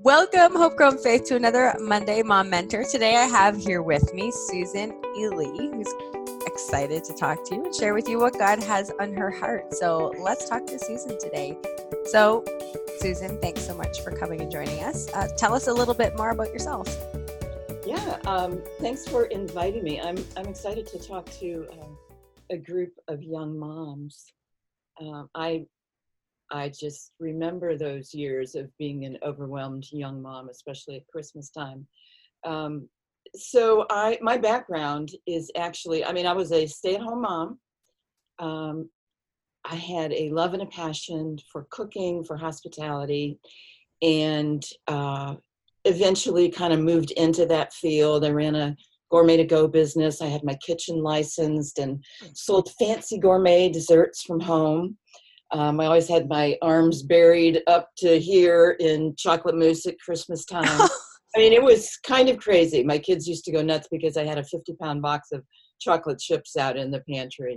Welcome, Hope Grown Faith, to another Monday Mom Mentor. Today I have here with me Susan Ely, who's excited to talk to you and share with you what God has on her heart. So let's talk to Susan today. So, Susan, thanks so much for coming and joining us. Tell us a little bit more about yourself. Yeah, thanks for inviting me. I'm excited to talk to a group of young moms. I just remember those years of being an overwhelmed young mom, especially at Christmas time. My background is actually, I was a stay-at-home mom. I had a love and a passion for cooking, for hospitality, and eventually kind of moved into that field. I ran a gourmet to go business. I had my kitchen licensed and sold fancy gourmet desserts from home. I always had my arms buried up to here in chocolate mousse at Christmas time. It was kind of crazy. My kids used to go nuts because I had a 50-pound box of chocolate chips out in the pantry,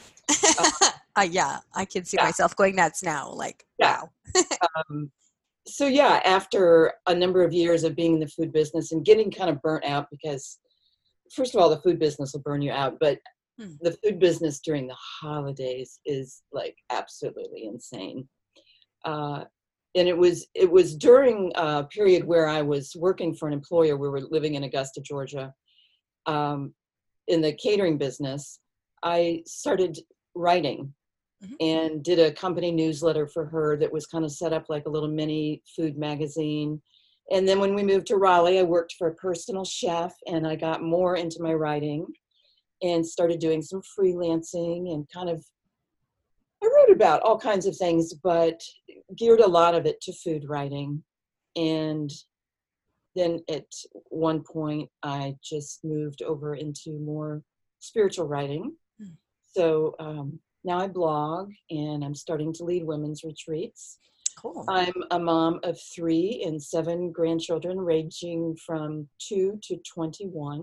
Yeah, I can see myself going nuts now. Wow. After a number of years of being in the food business and getting kind of burnt out, because first of all, the food business will burn you out, but the food business during the holidays is like absolutely insane. And it was during a period where I was working for an employer. We were living in Augusta, Georgia, in the catering business. I started writing and did a company newsletter for her that was kind of set up like a little mini food magazine. And then when we moved to Raleigh, I worked for a personal chef, and I got more into my writing and started doing some freelancing and I wrote about all kinds of things, but geared a lot of it to food writing. And then at one point, I just moved over into more spiritual writing. So now I blog, and I'm starting to lead women's retreats. Cool. I'm a mom of 3 and 7 grandchildren, ranging from 2 to 21.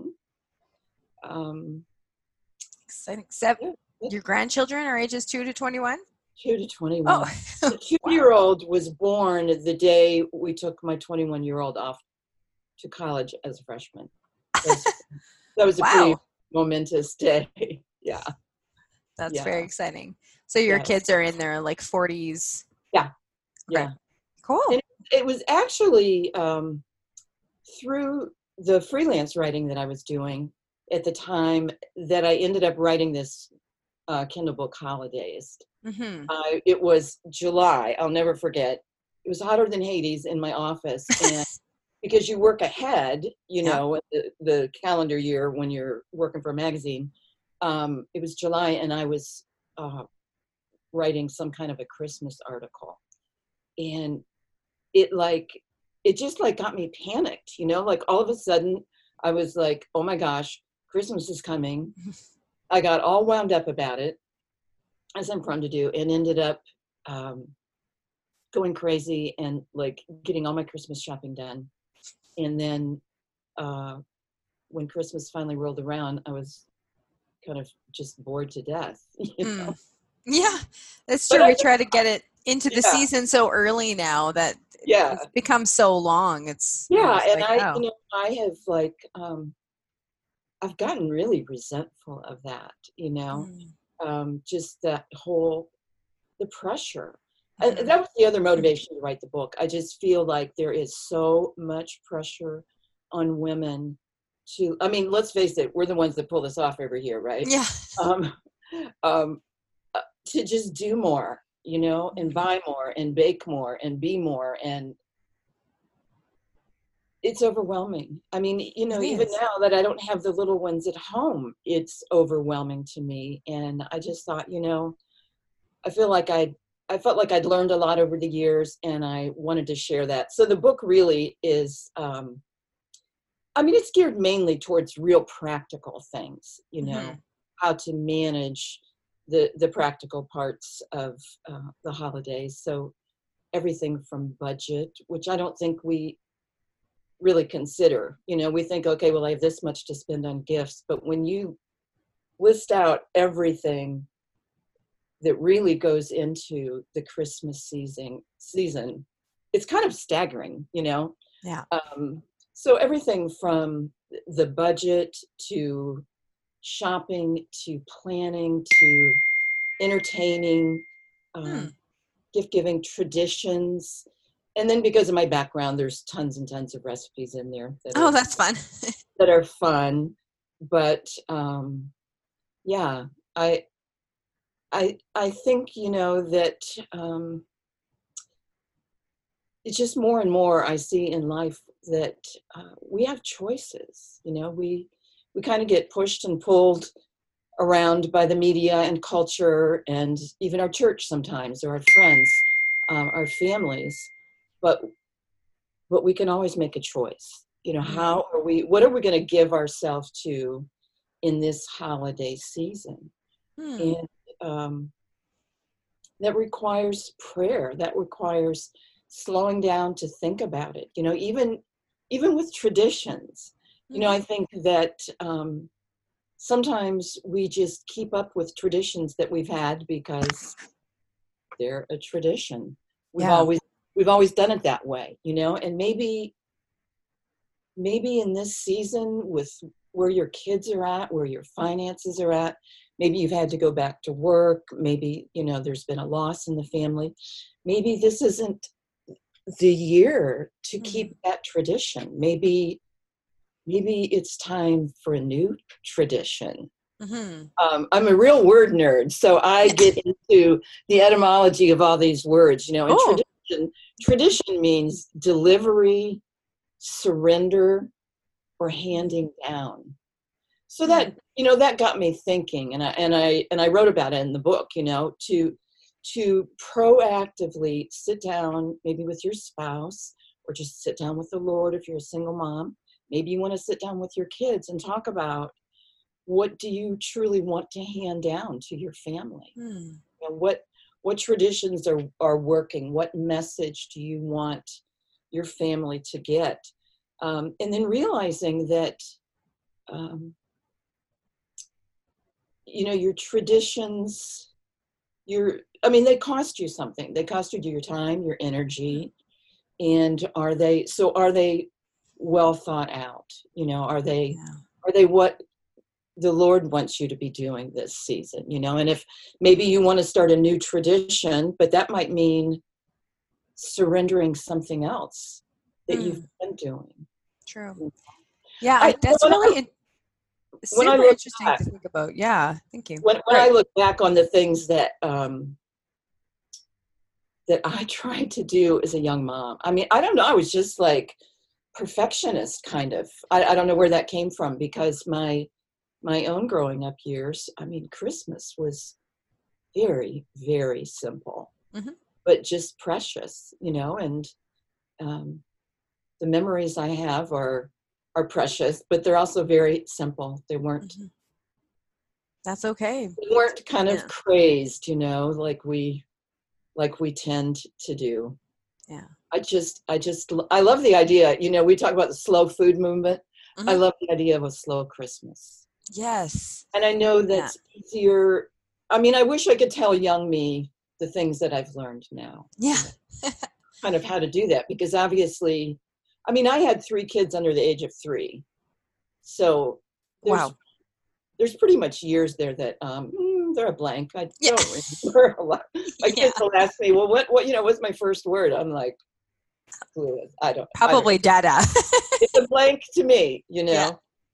Exciting. Your grandchildren are ages 2 to 21? 2 to 21. Oh, the 2-year-old was born the day we took my 21-year-old off to college as a freshman. That was a pretty momentous day. Yeah. That's very exciting. So your kids are in their 40s? Yeah. Yeah. Cool. And it was actually through the freelance writing that I was doing at the time that I ended up writing this Kindle book, Holidays. It was July. I'll never forget. It was hotter than Hades in my office. And because you work ahead, the calendar year when you're working for a magazine, it was July, and I was writing some kind of a Christmas article. And it just got me panicked, all of a sudden I was like, oh my gosh, Christmas is coming. I got all wound up about it, as I'm prone to do, and ended up going crazy and getting all my Christmas shopping done. And then when Christmas finally rolled around, I was kind of just bored to death. Yeah, that's true. We try to get it into the season so early now that it's become so long. I have I've gotten really resentful of that, just that whole, the pressure. And that was the other motivation to write the book. I just feel like there is so much pressure on women to, let's face it, we're the ones that pull this off every year, right? Yeah. To just do more, and buy more and bake more and be more. And it's overwhelming. Even now that I don't have the little ones at home, it's overwhelming to me. And I just thought, I felt like I'd learned a lot over the years, and I wanted to share that. So the book really is, it's geared mainly towards real practical things, how to manage the practical parts of the holidays. So everything from budget, which I don't think we really consider. We think, okay, well, I have this much to spend on gifts. But when you list out everything that really goes into the Christmas season, it's kind of staggering, Yeah. So everything from the budget to shopping to planning to entertaining, Hmm. gift giving, traditions. And then because of my background, there's tons and tons of recipes in there Oh, that's fun. that are fun. But yeah, I I think that it's just more and more I see in life that we have choices. We kind of get pushed and pulled around by the media and culture, and even our church sometimes, or our friends, our families. But we can always make a choice. What are we going to give ourselves to in this holiday season? Hmm. And that requires prayer. That requires slowing down to think about it. Even with traditions. I think that sometimes we just keep up with traditions that we've had because they're a tradition. We've Yeah. always done it that way, and maybe in this season, with where your kids are at, where your finances are at, maybe you've had to go back to work, maybe there's been a loss in the family, maybe this isn't the year to keep that tradition. Maybe it's time for a new tradition. I'm a real word nerd, so I get into the etymology of all these words, and Oh. tradition means delivery, surrender, or handing down. So that that got me thinking, and I wrote about it in the book, to proactively sit down, maybe with your spouse, or just sit down with the Lord if you're a single mom. Maybe you want to sit down with your kids and talk about, what do you truly want to hand down to your family? And what traditions are working? What message do you want your family to get? And then realizing that, your traditions, they cost you something. They cost you your time, your energy. And are they well thought out? Are they what the Lord wants you to be doing this season? And if maybe you want to start a new tradition, but that might mean surrendering something else that you've been doing. True. Yeah, that's really super interesting to think about. Yeah, thank you. When I look back on the things that that I tried to do as a young mom, I don't know, I was just like perfectionist, kind of. I don't know where that came from, because my own growing up years, Christmas was very, very simple, but just precious, and the memories I have are precious, but they're also very simple. They weren't. That's okay. They weren't kind of crazed, like we tend to do. Yeah. I love the idea. We talk about the slow food movement. I love the idea of a slow Christmas. Yes. And I know that's easier. I wish I could tell young me the things that I've learned now. Yeah. Kind of how to do that, because obviously, I had 3 kids under the age of 3. So there's pretty much years there that they're a blank. I don't remember a lot. My kids will ask me, well, what what's my first word? I'm like, clueless. I don't. Probably dada. It's a blank to me, Yeah.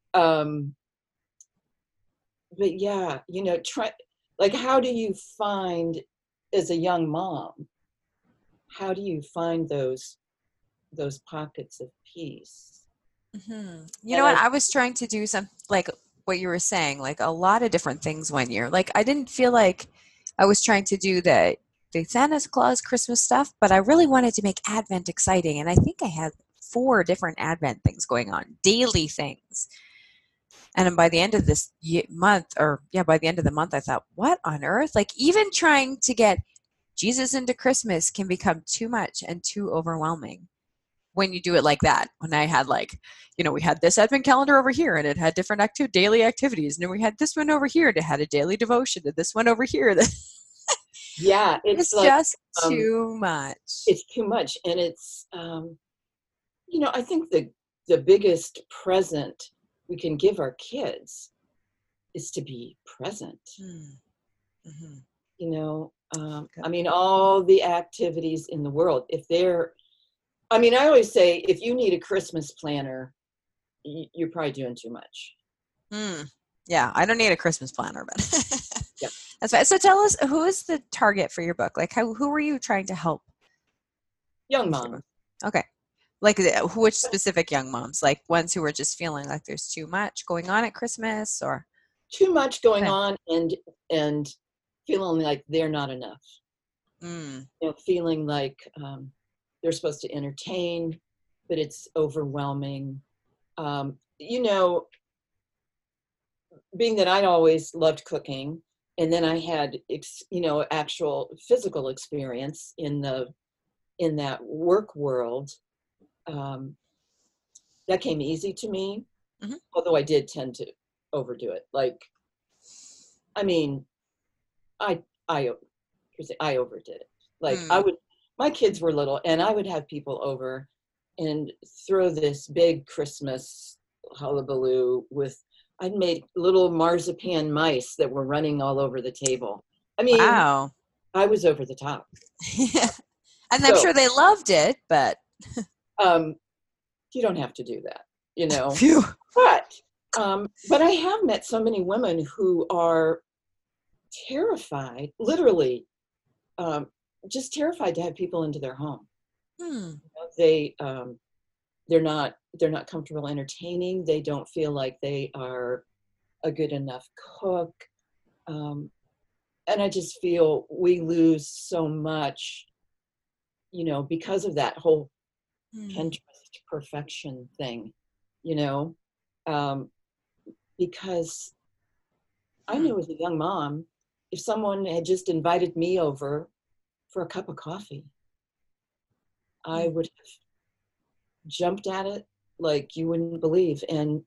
But yeah, how do you find, as a young mom, how do you find those pockets of peace? You know what? I was trying to do some, like what you were saying, like a lot of different things one year. Like I didn't feel like I was trying to do the Santa Claus Christmas stuff, but I really wanted to make Advent exciting. And I think I had 4 different Advent things going on, daily things. And by the end of this month, by the end of the month, I thought, what on earth? Like even trying to get Jesus into Christmas can become too much and too overwhelming when you do it like that. When I had we had this Advent calendar over here and it had different daily activities. And then we had this one over here and it had a daily devotion, and this one over here. Yeah, it's like just too much. it's too much. And it's I think the biggest present we can give our kids is to be present. Mm-hmm. I mean, all the activities in the world, I always say, if you need a Christmas planner, you're probably doing too much. Yeah, I don't need a Christmas planner, but Yeah. That's fine. So tell us, who is the target for your book? Like, who were you trying to help? Young moms. Okay. Like, which specific young moms? Like ones who were just feeling like there's too much going on at Christmas, or too much going on, and feeling like they're not enough. Feeling like they're supposed to entertain, but it's overwhelming. Being that I'd always loved cooking, and then I had actual physical experience in that work world, that came easy to me. Mm-hmm. Although I did tend to overdo it. Like, I mean, I overdid it. Like, my kids were little, and I would have people over and throw this big Christmas hullabaloo I'd made little marzipan mice that were running all over the table. I mean, wow. I was over the top. And I'm sure they loved it, but you don't have to do that, But I have met so many women who are terrified, literally, just terrified to have people into their home. They're not comfortable entertaining. They don't feel like they are a good enough cook. And I just feel we lose so much, because of that whole Pinterest perfection thing, because I knew as a young mom, if someone had just invited me over for a cup of coffee, I would have jumped at it like you wouldn't believe. And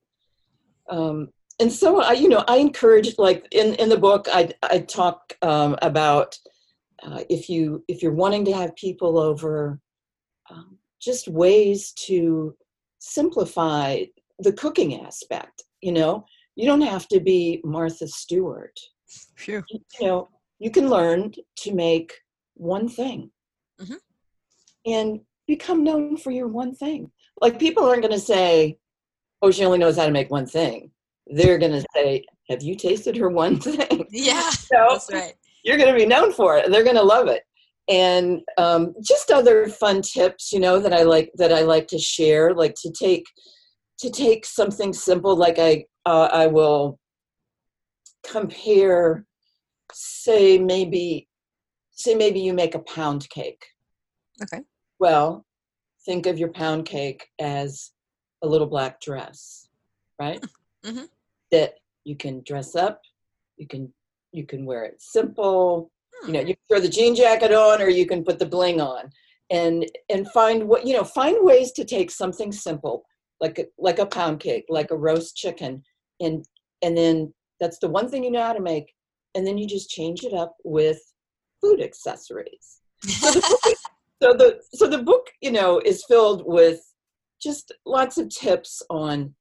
so I encourage, like in the book, I talk about if you're wanting to have people over, just ways to simplify the cooking aspect. You don't have to be Martha Stewart. Phew. You can learn to make one thing, and become known for your one thing. Like, people aren't going to say, "Oh, she only knows how to make one thing." They're going to say, "Have you tasted her one thing?" Yeah, that's right. You're going to be known for it. They're going to love it. And just other fun tips, that I like to share, like to take something simple, like I will compare, say maybe you make a pound cake. Okay. Well, think of your pound cake as a little black dress, right? Mm-hmm. That you can dress up, you can wear it simple. You can throw the jean jacket on, or you can put the bling on, and find ways to take something simple, like a pound cake, like a roast chicken, and then that's the one thing you know how to make, and then you just change it up with food accessories. So the book, is filled with just lots of tips on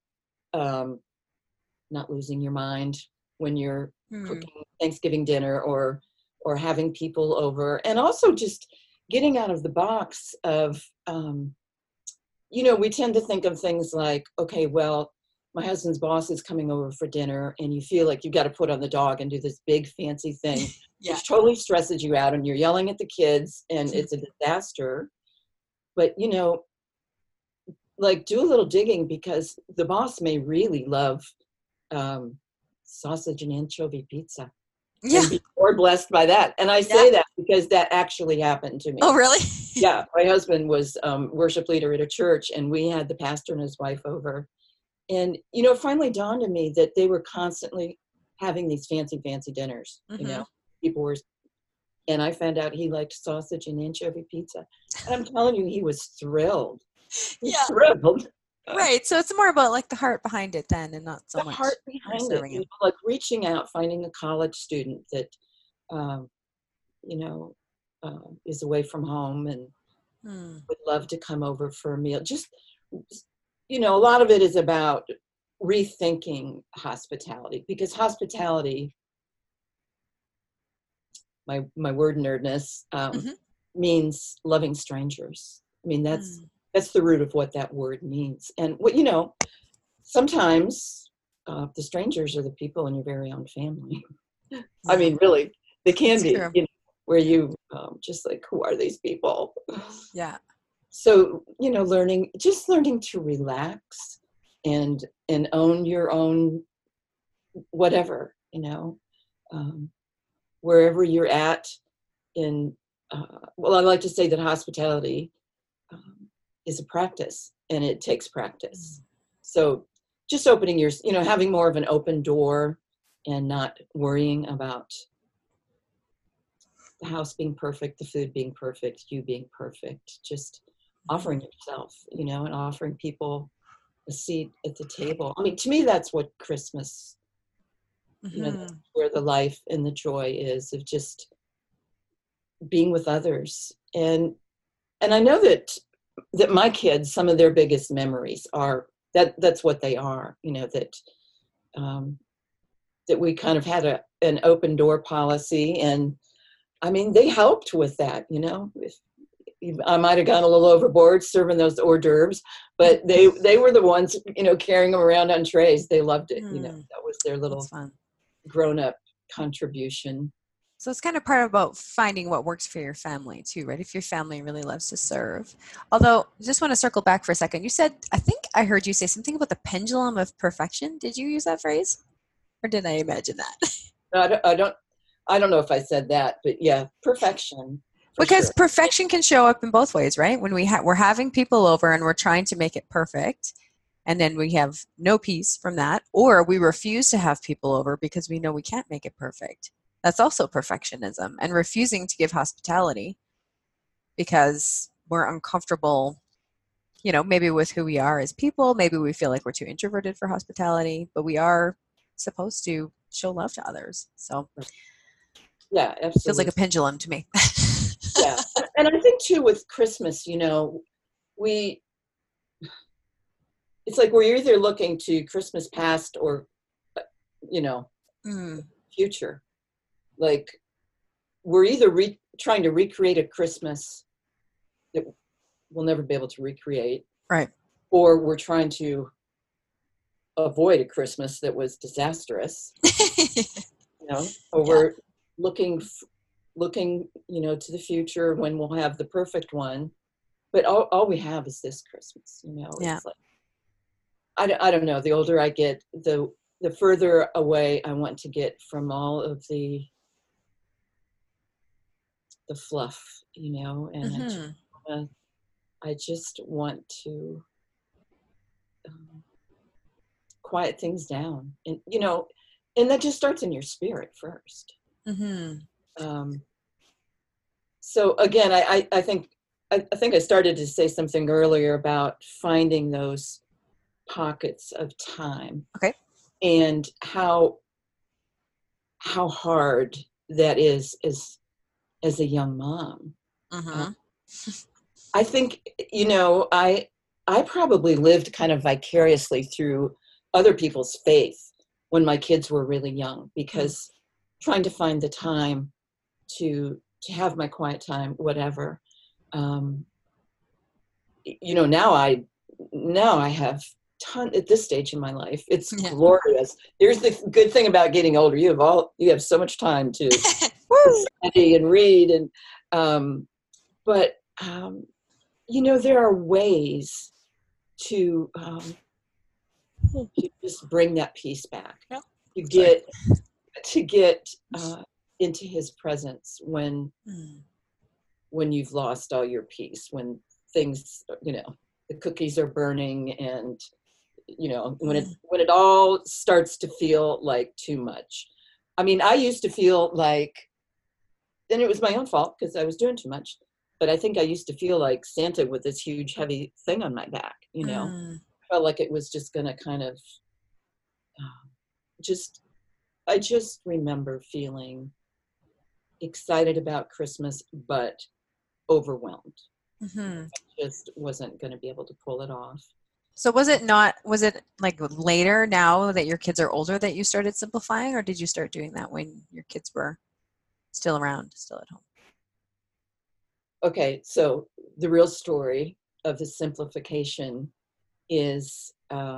not losing your mind when you're cooking Thanksgiving dinner or having people over, and also just getting out of the box of, we tend to think of things like, okay, well, my husband's boss is coming over for dinner, and you feel like you've got to put on the dog and do this big fancy thing, which totally stresses you out, and you're yelling at the kids, and it's a disaster. But, like, do a little digging, because the boss may really love sausage and anchovy pizza. Yeah. And be more blessed by that. And I say that because that actually happened to me. Oh, really? Yeah. My husband was worship leader at a church, and we had the pastor and his wife over. And, it finally dawned on me that they were constantly having these fancy dinners. People were, and I found out he liked sausage and anchovy pizza. And I'm telling you, he was thrilled. Thrilled. Right. So it's more about like the heart behind it then, and not so the much heart behind it. Like reaching out, finding a college student that is away from home and would love to come over for a meal. Just, a lot of it is about rethinking hospitality, because hospitality, my word nerdness, means loving strangers. I mean, that's the root of what that word means. And sometimes the strangers are the people in your very own family. I mean, really, they can be, where you just like, who are these people? Yeah. So, learning to relax and own your own whatever, wherever you're at in, I like to say that hospitality is a practice, and it takes practice. So just opening having more of an open door and not worrying about the house being perfect, the food being perfect, you being perfect, just offering yourself, and offering people a seat at the table. I mean, to me, that's what Christmas, that's where the life and the joy is, of just being with others. And I know that my kids, some of their biggest memories are that's what they are, that we kind of had an open door policy. And I mean, they helped with that, if I might have gone a little overboard serving those hors d'oeuvres, but they were the ones, carrying them around on trays. They loved it. That was their little grown-up contribution. So it's kind of part about finding what works for your family too, right? If your family really loves to serve. Although, I just want to circle back for a second. You said, I think I heard you say something about the pendulum of perfection. Did you use that phrase? Or did I imagine that? No, I don't know if I said that, but yeah, perfection. Because perfection can show up in both ways, right? When we're having people over and we're trying to make it perfect, and then we have no peace from that, or we refuse to have people over because we know we can't make it perfect. That's also perfectionism, and refusing to give hospitality because we're uncomfortable, maybe with who we are as people. Maybe we feel like we're too introverted for hospitality, but we are supposed to show love to others. So yeah, absolutely. Feels like a pendulum to me. Yeah. And I think too with Christmas, it's like we're either looking to Christmas past or, future. Like we're either trying to recreate a Christmas that we'll never be able to recreate. Right. Or we're trying to avoid a Christmas that was disastrous. Or we're looking, to the future when we'll have the perfect one. But all we have is this Christmas, Yeah. It's like, I don't know. The older I get, the further away I want to get from all of the fluff, and I just want to quiet things down, and and that just starts in your spirit first. So again, I think I started to say something earlier about finding those pockets of time. Okay. And how hard that is as a young mom. I think, I probably lived kind of vicariously through other people's faith when my kids were really young, because trying to find the time to have my quiet time, whatever. Now I have at this stage in my life, it's glorious. Here's the good thing about getting older: you have so much time to study and read, and but there are ways to just bring that peace back. To get into his presence when you've lost all your peace, when things, the cookies are burning, and when it all starts to feel like too much. I mean, I used to feel like, and it was my own fault because I was doing too much, but I think I used to feel like Santa with this huge heavy thing on my back, felt like it was just going to kind of I just remember feeling excited about Christmas, but overwhelmed. Mm-hmm. Just wasn't going to be able to pull it off. So was it like later now that your kids are older that you started simplifying, or did you start doing that when your kids were still around, still at home? Okay, so the real story of the simplification is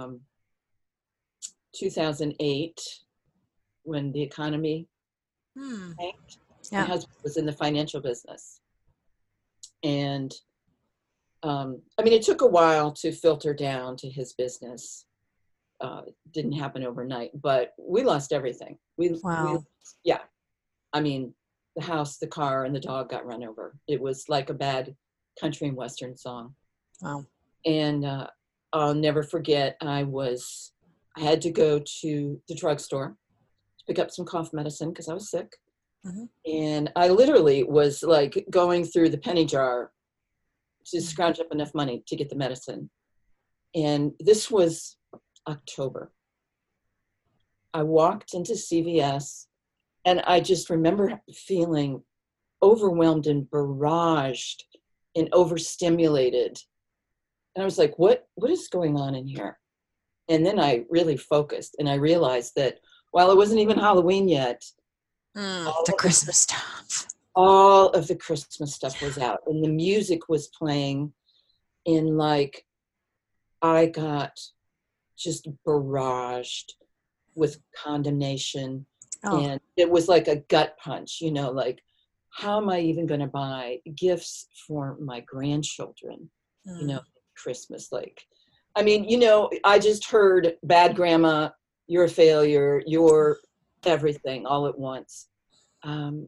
2008, when the economy tanked. Yeah. My husband was in the financial business. And I mean, it took a while to filter down to his business. It didn't happen overnight, but we lost everything. Wow. Yeah. I mean, the house, the car, and the dog got run over. It was like a bad country and western song. Wow. And I'll never forget, I had to go to the drugstore to pick up some cough medicine because I was sick. Mm-hmm. And I literally was like going through the penny jar to scrounge up enough money to get the medicine. And this was October. I walked into CVS, and I just remember feeling overwhelmed and barraged and overstimulated. And I was like, what is going on in here? And then I really focused, and I realized that while it wasn't even Halloween yet, the Christmas stuff. All of the Christmas stuff was out, and the music was playing, and like I got just barraged with condemnation. And it was like a gut punch, like, how am I even going to buy gifts for my grandchildren, Christmas? Like, I mean, I just heard bad grandma, you're a failure, you're everything all at once. And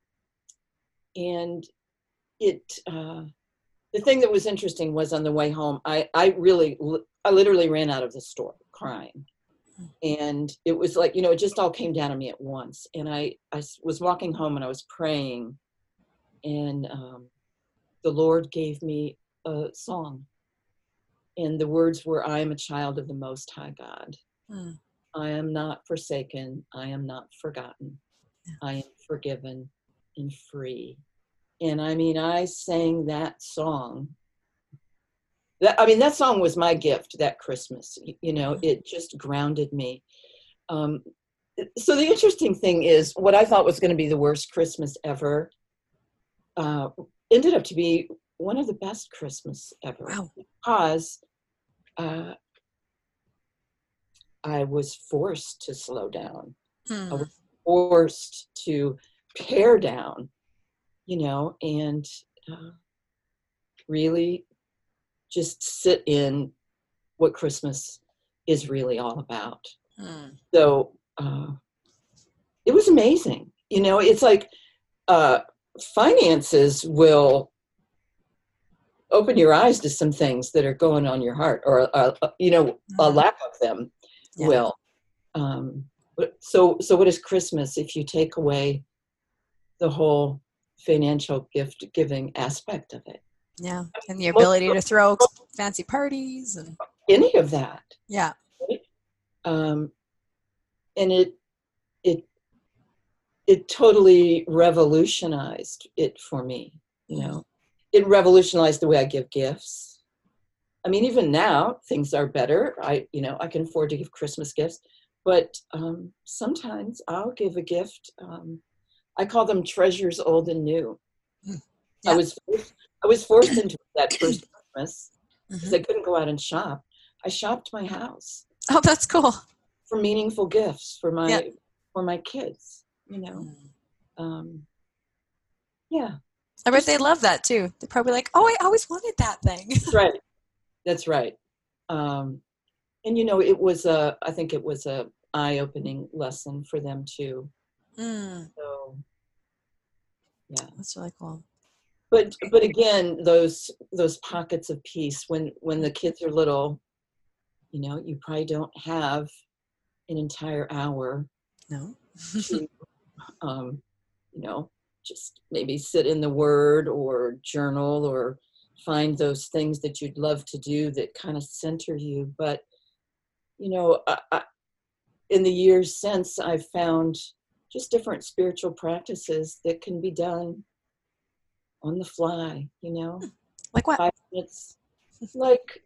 the thing that was interesting was on the way home, I literally ran out of the store crying. And it was like, it just all came down to me at once. And I was walking home, and I was praying, and the Lord gave me a song. And the words were, I am a child of the Most High God. I am not forsaken. I am not forgotten. I am forgiven and free. And I mean, I sang that song. That song was my gift that Christmas. It just grounded me. So the interesting thing is, what I thought was going to be the worst Christmas ever ended up to be one of the best Christmas ever. Wow. Because I was forced to slow down. I was forced to pare down, and really just sit in what Christmas is really all about. So it was amazing. It's like finances will open your eyes to some things that are going on your heart, or a lack of them will. So what is Christmas if you take away the whole financial gift giving aspect of it? Yeah, and the ability to throw fancy parties and any of that. Yeah. And it totally revolutionized it for me. It revolutionized the way I give gifts. I mean, even now things are better. I can afford to give Christmas gifts, but sometimes I'll give a gift. I call them treasures old and new. Yeah. I was forced into that first Christmas because I couldn't go out and shop. I shopped my house. Oh, that's cool. For meaningful gifts for my kids, yeah. I bet they love that too. They're probably like, oh, I always wanted that thing. That's right. And it was I think it was a eye-opening lesson for them too. So yeah, that's really cool. But again, those pockets of peace when the kids are little, you probably don't have an entire hour. No. To, just maybe sit in the Word or journal or find those things that you'd love to do that kind of center you. But, in the years since, I've found just different spiritual practices that can be done on the fly, Like what? 5 minutes, like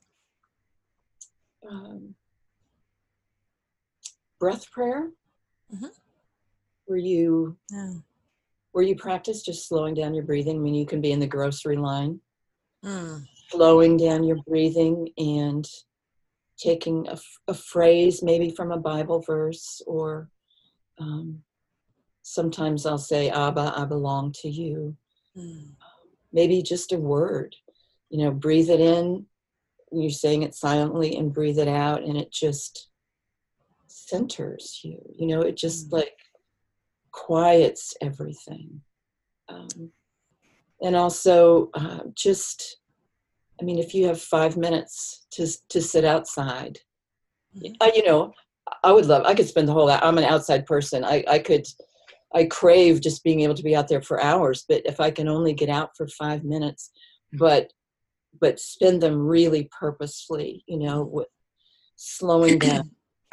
breath prayer, Mm-hmm. where you Yeah. practice just slowing down your breathing. I mean, you can be in the grocery line, Mm. slowing down your breathing and taking a phrase, maybe from a Bible verse, or sometimes I'll say, Abba, I belong to you. Mm. Maybe just a word, breathe it in. You're saying it silently, and breathe it out, and it just centers you. It just like quiets everything. And also if you have 5 minutes to sit outside, Mm-hmm. I could spend the whole, I'm an outside person. I crave just being able to be out there for hours, but if I can only get out for 5 minutes, but spend them really purposefully, with slowing down,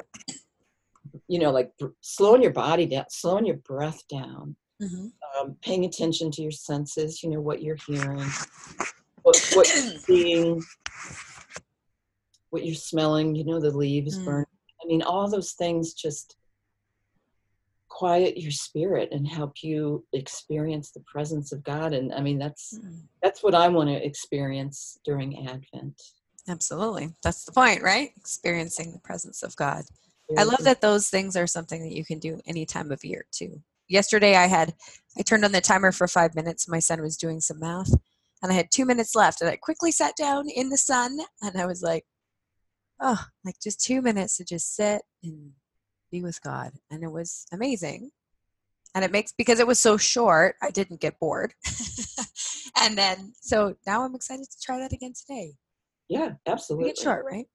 like slowing your body down, slowing your breath down, Mm-hmm. paying attention to your senses, what you're hearing, what you're seeing, what you're smelling, the leaves burn. I mean, all those things just quiet your spirit and help you experience the presence of God. And I mean, that's what I want to experience during Advent. Absolutely. That's the point, right? Experiencing the presence of God. I love that those things are something that you can do any time of year too. Yesterday I turned on the timer for 5 minutes. My son was doing some math and I had 2 minutes left, and I quickly sat down in the sun and I was like, oh, like just 2 minutes to just sit and be with God. And it was amazing. And because it was so short, I didn't get bored. And then, so now I'm excited to try that again today. Yeah, absolutely. Make it short, right?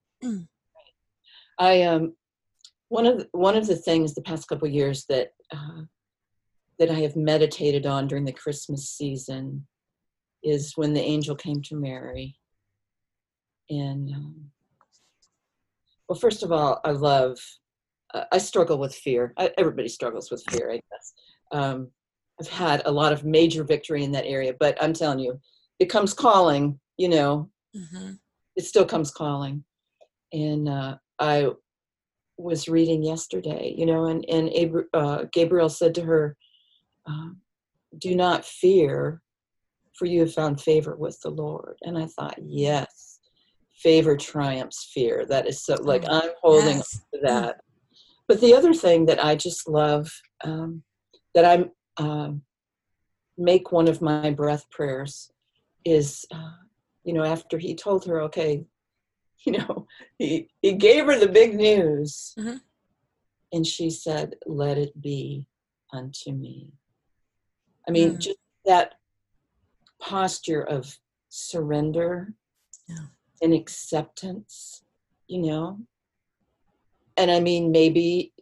I one of the things the past couple of years that I have meditated on during the Christmas season is when the angel came to Mary. And well, first of all, I struggle with fear. Everybody struggles with fear, I guess. I've had a lot of major victory in that area, but I'm telling you, it comes calling, Mm-hmm. It still comes calling. And I was reading yesterday, and Gabriel said to her, do not fear, for you have found favor with the Lord. And I thought, yes, favor triumphs fear. That is so, like, I'm holding on to that. But the other thing that I just love, that I make one of my breath prayers is, after he told her, okay, he gave her the big news. Mm-hmm. And she said, let it be unto me. I mean, just that posture of surrender and acceptance, And I mean, maybe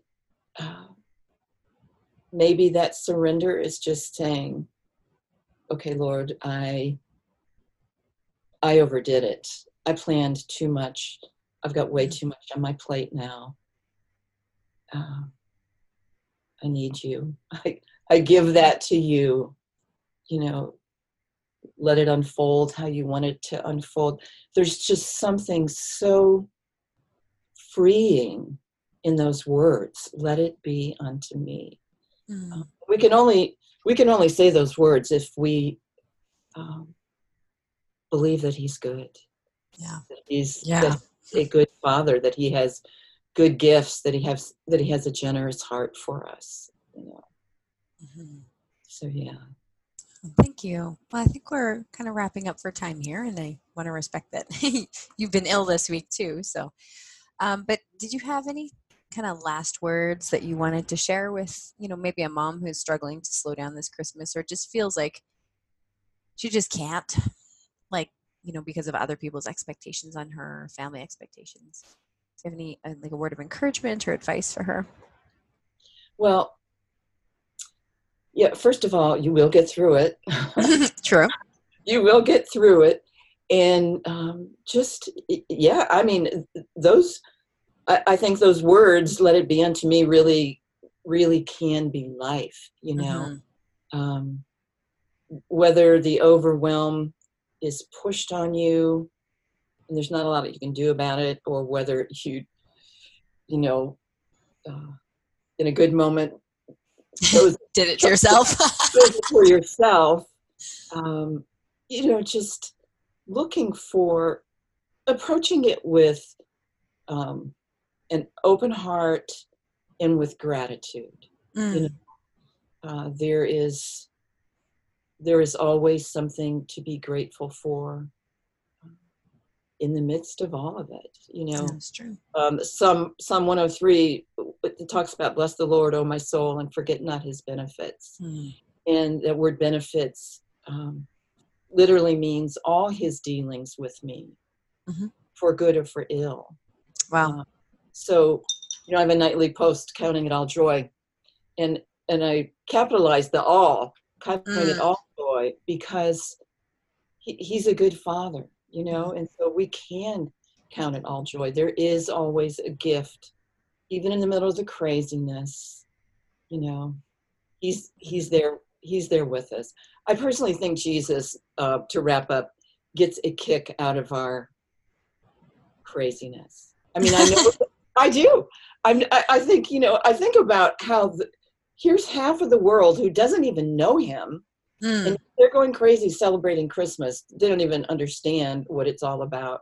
that surrender is just saying, okay, Lord, I overdid it. I planned too much. I've got way too much on my plate now. I need you. I give that to you, let it unfold how you want it to unfold. There's just something so freeing in those words. Let it be unto me. We can only say those words if we believe that he's good. Yeah. That he's a good father, that he has good gifts, that he has a generous heart for us. Mm-hmm. So yeah. Thank you. Well, I think we're kind of wrapping up for time here, and I want to respect that you've been ill this week too. So, but did you have any kind of last words that you wanted to share with, maybe a mom who's struggling to slow down this Christmas, or just feels like she just can't, like, because of other people's expectations on her, family expectations? Do you have any, like, a word of encouragement or advice for her? Well, yeah, first of all, you will get through it. True. You will get through it. And I mean, I think those words, let it be unto me, really really can be life, whether the overwhelm is pushed on you and there's not a lot that you can do about it, or whether you in a good moment did it to yourself. For yourself, just approaching it with an open heart and with gratitude. There is always something to be grateful for in the midst of all of it. That's true. Psalm 103, it talks about bless the Lord, O my soul, and forget not his benefits. And the word benefits literally means all his dealings with me, for good or for ill. Wow. So, I have a nightly post, counting it all joy, and I capitalized the all, counting it all joy, because he's a good father, and so we can count it all joy. There is always a gift, even in the middle of the craziness. He's there with us. I personally think Jesus, to wrap up, gets a kick out of our craziness. I mean, I know I do. I think, I think about how here's half of the world who doesn't even know him, and they're going crazy celebrating Christmas. They don't even understand what it's all about,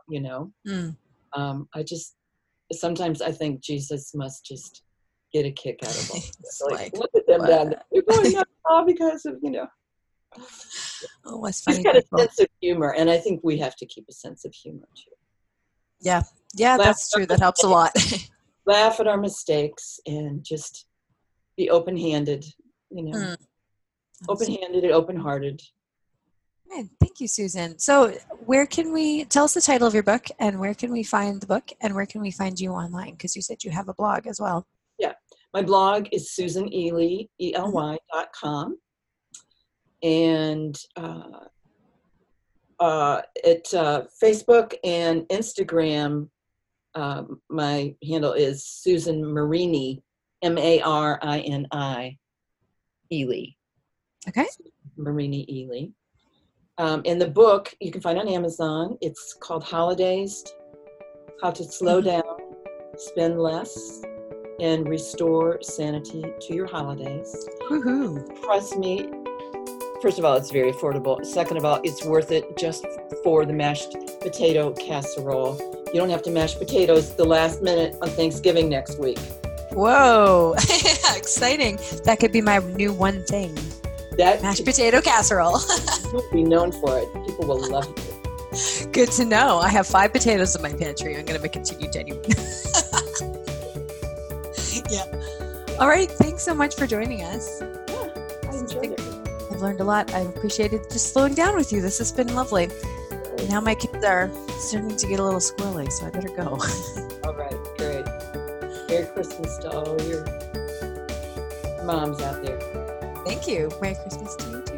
sometimes I think Jesus must just get a kick out of all this. Look at them down there. They're going nuts all because of, Oh, what's funny. He's got a sense of humor, and I think we have to keep a sense of humor too. Yeah, that's true. That helps a lot. Laugh at our mistakes and just be open-handed, open-handed and open-hearted. Man, thank you, Susan. So tell us the title of your book, and where can we find the book, and where can we find you online? Because you said you have a blog as well. Yeah, my blog is SusanEly, ELY.com. And at Facebook and Instagram, my handle is Susan Marini, Marini Ely. Okay. Marini Ely. And the book you can find on Amazon. It's called Holidays: How to Slow Down, Spend Less, and Restore Sanity to Your Holidays. Woohoo! Trust me. First of all, it's very affordable. Second of all, it's worth it just for the mashed potato casserole. You don't have to mash potatoes the last minute on Thanksgiving next week. Whoa, exciting. That could be my new one thing. Mashed potato casserole. You'll be known for it. People will love it. Good to know. I have 5 potatoes in my pantry. I'm going to continue genuine. Yeah. All right. Thanks so much for joining us. Yeah, I enjoyed it. I've learned a lot. I've appreciated just slowing down with you. This has been lovely. Now my kids are starting to get a little squirrely, so I better go. All right. Great. Merry Christmas to all your moms out there. Thank you. Merry Christmas to you too.